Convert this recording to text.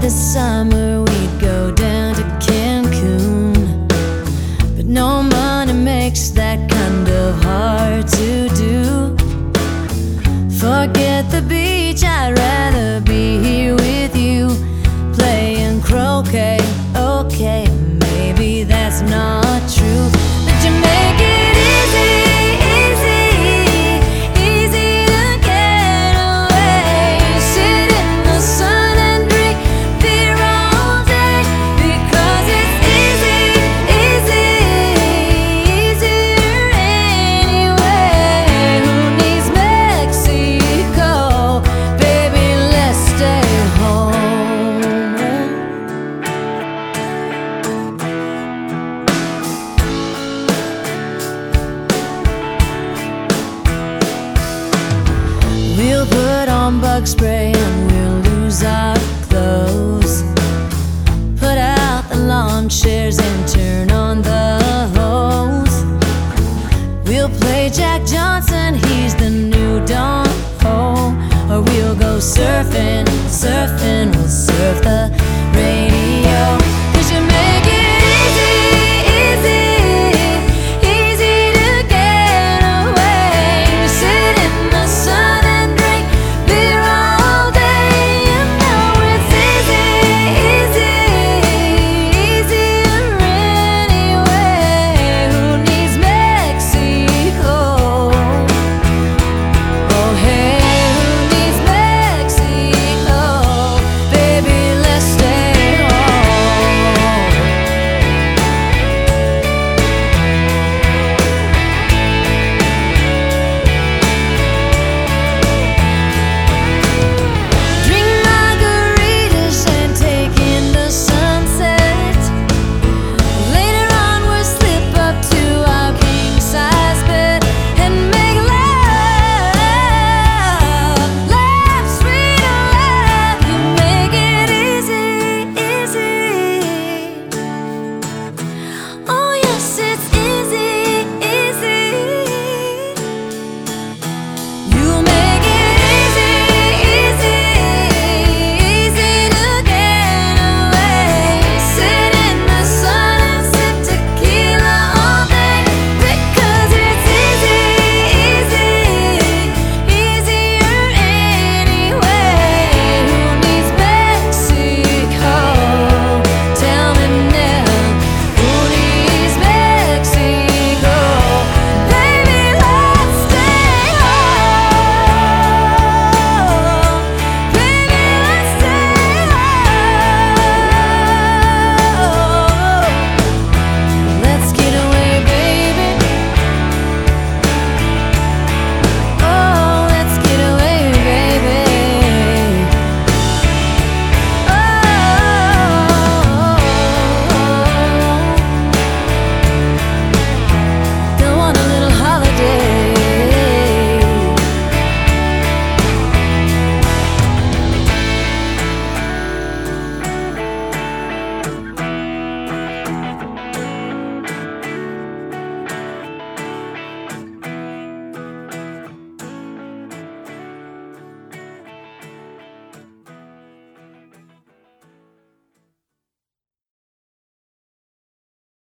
this summer we'd go down to Cancun, but no money makes that kind of hard to do. Forget the beach, I'd rather be here with you, playing croquet. Okay, maybe that's not true, but you make it easy, easy, easy to get away. Sit in the sun and drink beer all day, because it's easy, easy, easier anyway. Who needs Mexico? Baby, let's stay home. We'll put on bug spray and we'll lose our clothes, put out the lawn chairs and turn on the hose. We'll play Jack Johnson, he's the new Don Ho, or we'll go surfing, surfing, we'll